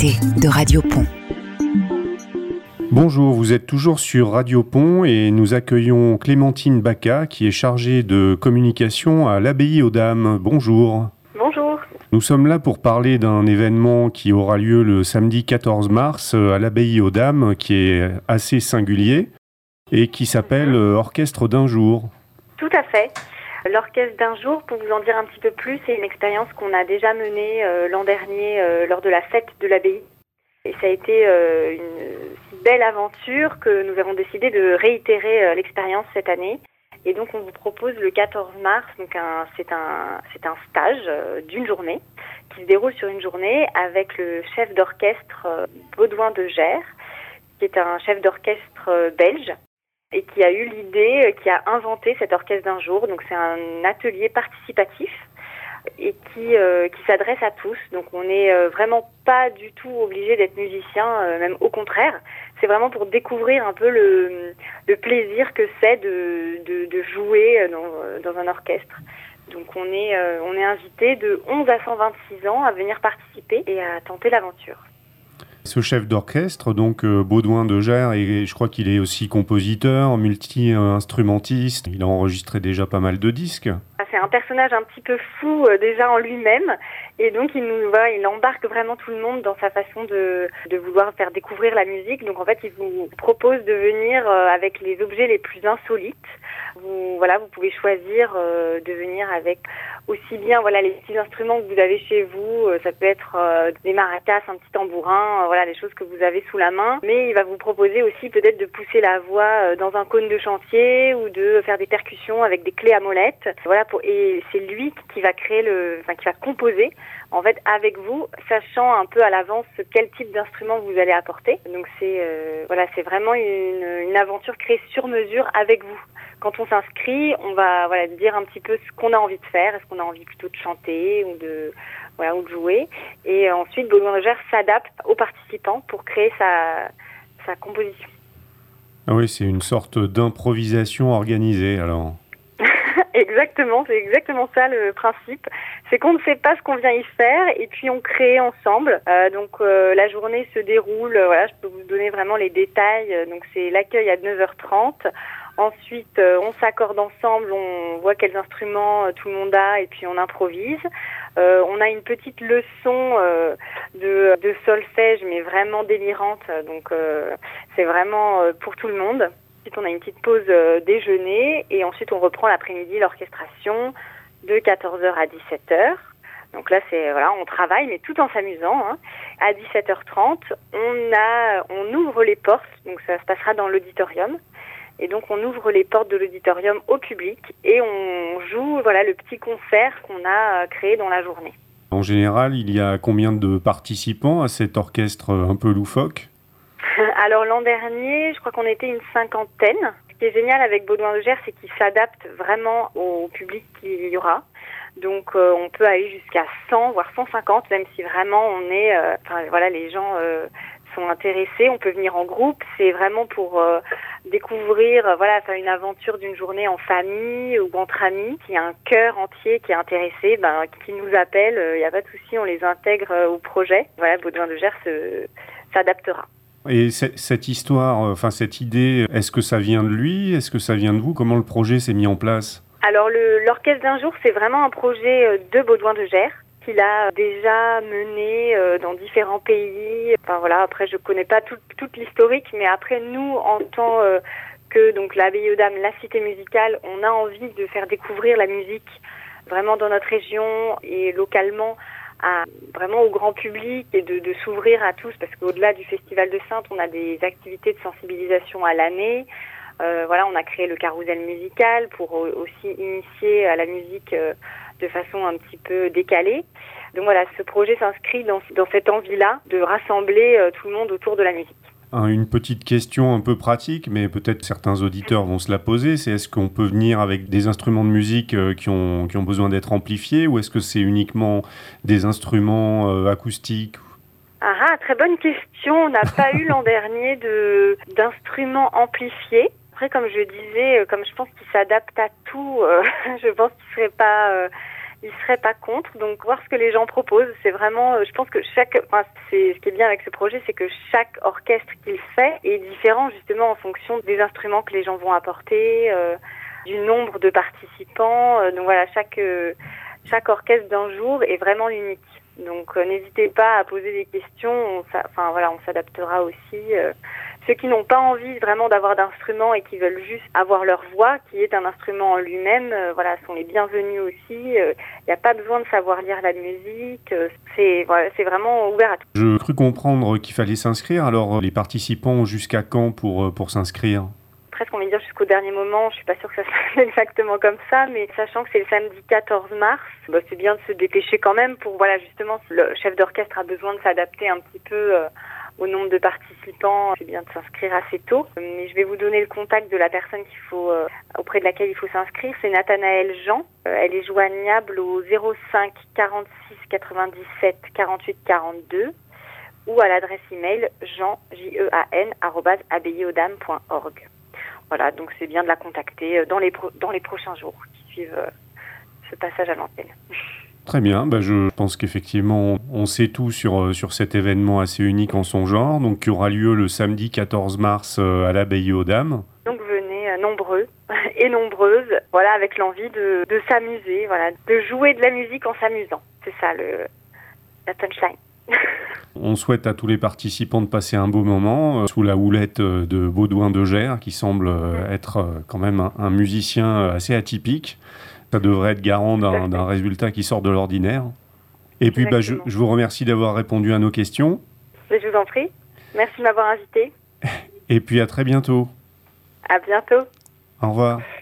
l'été de Radio Pont. Bonjour, vous êtes toujours sur Radio Pont et nous accueillons Clémentine Bacca qui est chargée de communication à l'Abbaye aux Dames. Bonjour. Bonjour. Nous sommes là pour parler d'un événement qui aura lieu le samedi 14 mars à l'Abbaye aux Dames, qui est assez singulier et qui s'appelle Orchestre d'un jour. Tout à fait. L'Orchestre d'un jour, pour vous en dire un petit peu plus, c'est une expérience qu'on a déjà menée l'an dernier lors de la fête de l'Abbaye. Et ça a été une si belle aventure que nous avons décidé de réitérer l'expérience cette année. Et donc on vous propose le 14 mars, donc c'est un stage d'une journée qui se déroule sur une journée avec le chef d'orchestre Baudouin de Gers, qui est un chef d'orchestre belge et qui a eu l'idée, qui a inventé cet orchestre d'un jour. Donc c'est un atelier participatif et qui s'adresse à tous. Donc on n'est vraiment pas du tout obligé d'être musicien, même au contraire. C'est vraiment pour découvrir un peu le plaisir que c'est de jouer dans un orchestre. Donc on est invité de 11 à 126 ans à venir participer et à tenter l'aventure. Ce chef d'orchestre, donc Baudouin de Gers, et je crois qu'il est aussi compositeur, multi-instrumentiste. Il a enregistré déjà pas mal de disques. C'est un personnage un petit peu fou déjà en lui-même, et donc il embarque vraiment tout le monde dans sa façon de vouloir faire découvrir la musique. Donc en fait, il vous propose de venir avec les objets les plus insolites. Vous pouvez choisir de venir avec aussi bien les petits instruments que vous avez chez vous. Ça peut être des maracas, un petit tambourin, des choses que vous avez sous la main. Mais il va vous proposer aussi peut-être de pousser la voix dans un cône de chantier ou de faire des percussions avec des clés à molette. Et c'est lui qui va qui va composer en fait avec vous, sachant un peu à l'avance quel type d'instrument vous allez apporter. Donc c'est vraiment une aventure créée sur mesure avec vous. Quand on s'inscrit, on va dire un petit peu ce qu'on a envie de faire. Est-ce qu'on a envie plutôt de chanter ou de jouer. Et ensuite, Baudouin de Gers s'adapte aux participants pour créer sa composition. Ah oui, c'est une sorte d'improvisation organisée alors. Exactement, c'est exactement ça le principe. C'est qu'on ne sait pas ce qu'on vient y faire et puis on crée ensemble. La journée se déroule, je peux vous donner vraiment les détails. Donc c'est l'accueil à 9h30. Ensuite, on s'accorde ensemble, on voit quels instruments tout le monde a et puis on improvise. On a une petite leçon de solfège, mais vraiment délirante. Donc c'est vraiment pour tout le monde. Ensuite, on a une petite pause déjeuner et ensuite on reprend l'après-midi l'orchestration de 14h à 17h. Donc là, on travaille, mais tout en s'amusant. À 17h30, on ouvre les portes, donc ça se passera dans l'auditorium. Et donc, on ouvre les portes de l'auditorium au public et on joue le petit concert qu'on a créé dans la journée. En général, il y a combien de participants à cet orchestre un peu loufoque ? Alors l'an dernier, je crois qu'on était une 50aine. Ce qui est génial avec Baudouin de Gers, c'est qu'il s'adapte vraiment au public qu'il y aura. Donc on peut aller jusqu'à 100, voire 150, même si vraiment on est... les gens sont intéressés. On peut venir en groupe. C'est vraiment pour découvrir, faire une aventure d'une journée en famille ou entre amis. S'il y a un chœur entier qui est intéressé, qui nous appelle, il n'y a pas de souci, on les intègre au projet. Baudouin de Gers s'adaptera. Et cette histoire, cette idée, est-ce que ça vient de lui ? Est-ce que ça vient de vous ? Comment le projet s'est mis en place ? Alors, l'Orchestre d'un jour, c'est vraiment un projet de Baudouin de Gers qu'il a déjà mené dans différents pays. Après, je connais pas toute l'historique, mais après, nous, en tant que l'Abbaye aux Dames, la cité musicale, on a envie de faire découvrir la musique vraiment dans notre région et localement, vraiment au grand public et de s'ouvrir à tous, parce qu'au-delà du Festival de Saintes, on a des activités de sensibilisation à l'année. On a créé le carrousel musical pour aussi initier à la musique de façon un petit peu décalée. Donc ce projet s'inscrit dans cette envie-là de rassembler tout le monde autour de la musique. Une petite question un peu pratique, mais peut-être certains auditeurs vont se la poser, c'est est-ce qu'on peut venir avec des instruments de musique qui ont besoin d'être amplifiés ou est-ce que c'est uniquement des instruments acoustiques ? Très bonne question. On n'a pas eu l'an dernier d'instruments amplifiés. Après, comme je disais, comme je pense qu'il s'adapte à tout, je pense qu'il serait pas ils seraient pas contre. Donc voir ce que les gens proposent, c'est vraiment, je pense que c'est ce qui est bien avec ce projet, c'est que chaque orchestre qu'il fait est différent justement en fonction des instruments que les gens vont apporter, du nombre de participants. Donc voilà, chaque orchestre d'un jour est vraiment unique. Donc n'hésitez pas à poser des questions. On s'adaptera aussi. Ceux qui n'ont pas envie vraiment d'avoir d'instruments et qui veulent juste avoir leur voix, qui est un instrument en lui-même, sont les bienvenus aussi. Il n'y a pas besoin de savoir lire la musique. C'est vraiment ouvert à tout. Je crus comprendre qu'il fallait s'inscrire. Alors, les participants ont jusqu'à quand pour s'inscrire ? Presque on va dire jusqu'au dernier moment, je suis pas sûre que ça soit exactement comme ça, mais sachant que c'est le samedi 14 mars, c'est bien de se dépêcher quand même pour, justement, le chef d'orchestre a besoin de s'adapter un petit peu au nombre de participants, c'est bien de s'inscrire assez tôt. Mais je vais vous donner le contact de la personne auprès de laquelle il faut s'inscrire, c'est Nathanaël Jean. Elle est joignable au 05 46 97 48 42 ou à l'adresse email jean@abbayeaudame.org. Voilà, donc c'est bien de la contacter dans les prochains jours qui suivent ce passage à l'antenne. Très bien, je pense qu'effectivement on sait tout sur cet événement assez unique en son genre, donc qui aura lieu le samedi 14 mars à l'Abbaye aux Dames. Donc venez nombreux et nombreuses, avec l'envie de s'amuser, de jouer de la musique en s'amusant. C'est ça la punchline. On souhaite à tous les participants de passer un beau moment sous la houlette de Baudouin de Gers, qui semble être quand même un musicien assez atypique. Ça devrait être garant d'un résultat qui sort de l'ordinaire. Et puis je vous remercie d'avoir répondu à nos questions. Je vous en prie. Merci de m'avoir invité. Et puis à très bientôt. À bientôt. Au revoir.